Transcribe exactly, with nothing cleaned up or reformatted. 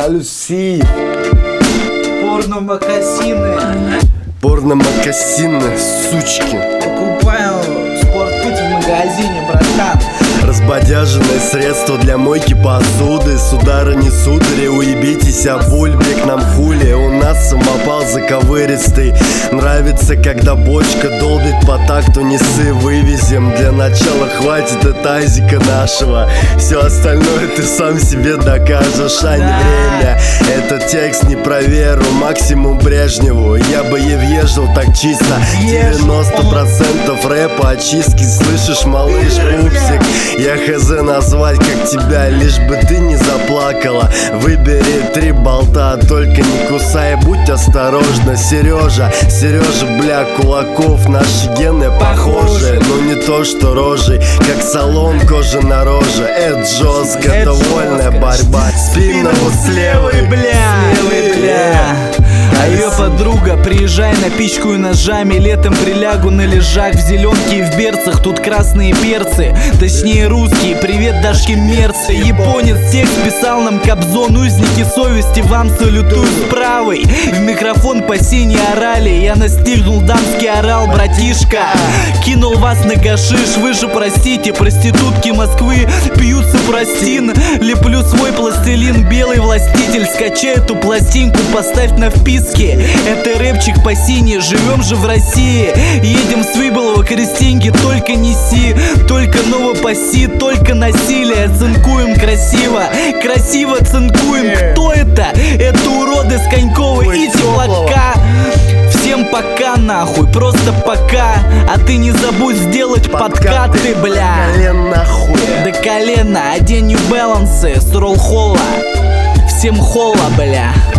Алюси. Порно-мокасины. Порно-мокасины, сучки. Покупаю спортпуть в магазине, братан. Разбодяженное средство для мойки посуды. Сударыни, судари, уебитесь, а бульбе к нам хули. У нас самопал заковыристый. Нравится, когда бочка долбит по такту, не ссы, вывезем. Для начала хватит и тазика нашего. Все остальное ты сам себе докажешь, а не время. Этот текст не про веру, максимум Брежневу. Я бы и въезжал так чисто. девяносто процентов рэпа очистки. Слышишь, малыш, пупсик? Я хз назвать как тебя, лишь бы ты не заплакала. Выбери три болта, только не кусай, будь осторожна. Сережа, Сережа, бля, Кулаков, наши гены похожи, но не то что рожей, как салон кожи на роже. Это жестко, это вольная борьба. Спинного с левой, бля, левой, бля. А ее подруга, приезжай, напичкаю ножами. Летом прилягу на лежак в зеленке и в берцах. Тут красные перцы, точнее русские. Привет, Дашкин мерцы. Японец текст писал нам Кобзон. Узники совести, вам салютую с правой. В микрофон по синей орали. Я настигнул дамский орал, братишка. Кинул вас на гашиш, вы же простите. Проститутки Москвы пьют супрастин. Леплю свой пластилин, белый властитель. Скачай эту пластинку, поставь на вписке. Это рэпчик по сине, живем же в России. Едем с Выболова к Крестинке, только неси. Только новопаси, только насилие. Цинкуем красиво, красиво цинкуем. Кто это? Это уроды с Коньковой и Теплака. Всем пока нахуй, просто пока. А ты не забудь сделать подкаты, бля. До колен нахуй. До колена, одень New Balance с Ролл Холла. Всем холла, бля.